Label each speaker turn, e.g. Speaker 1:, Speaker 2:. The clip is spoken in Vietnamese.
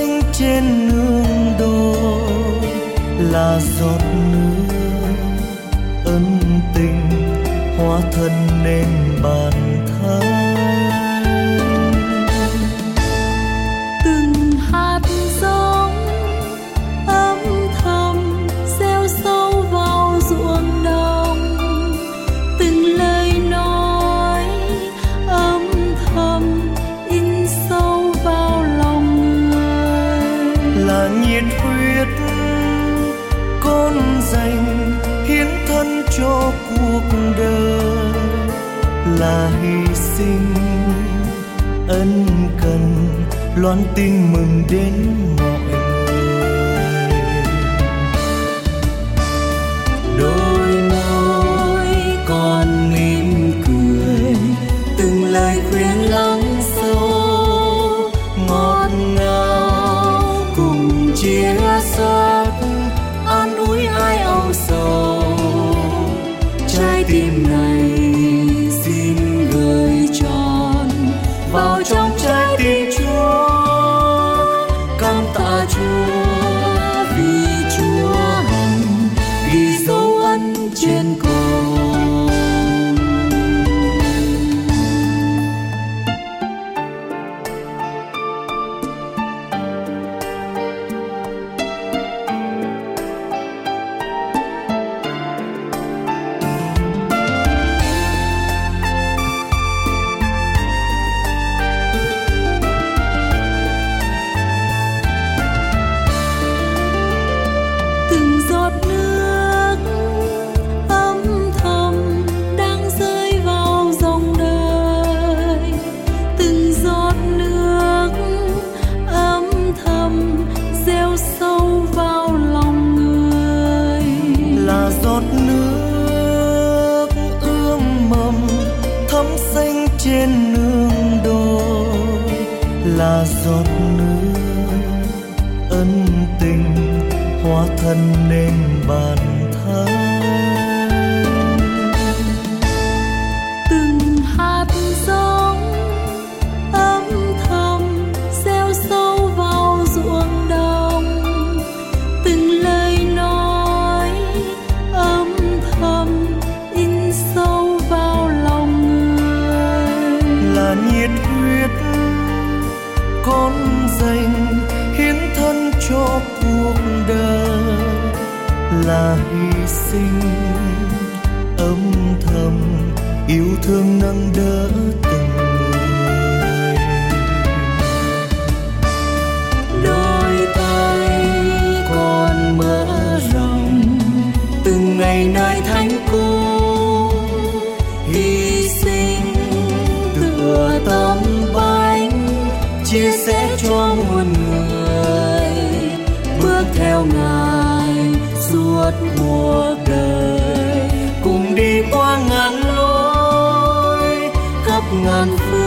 Speaker 1: xanh trên nương đồi là giọt nước ân tình hóa thân nên bàn thánh.
Speaker 2: Từng hạt giống âm thầm gieo sâu vào ruộng đồng, từng lời nói âm thầm in sâu vào lòng người,
Speaker 1: là nhiệt huyết con dành hiến thân cho cuộc đời, là hy sinh ân cần loan tin mừng đến mọi người. Đôi môi còn mỉm cười, từng lời khuyên lắng sâu ngọt ngào, cùng chia sẻ an ủi ai âu sầu. Trái tim này xin gửi tròn vào trong trái tim Chúa, cảm tạ Chúa vì Chúa hằng ghi dấu ân trên cội.
Speaker 2: từng giọt nước âm thầm đang rơi vào dòng đời, từng giọt nước âm thầm gieo sâu vào lòng người,
Speaker 1: Là giọt nước ươm mầm thấm xanh trên nương đồi, là giọt nước ân tình hóa thân nên bàn thánh.
Speaker 2: từng hạt giống âm thầm gieo sâu vào ruộng đồng, từng lời nói âm thầm in sâu vào lòng người,
Speaker 1: Là nhiệt huyết con dành hiến thân cho cuộc đời, là hy sinh âm thầm yêu thương nâng đỡ từng người. Đôi tay còn mở rộng từng ngày nơi thánh cung, hy sinh tựa tấm bánh chia sẻ cho muôn người, bước theo Ngài suốt cuộc đời, cùng đi qua ngàn lối khắp ngàn phương.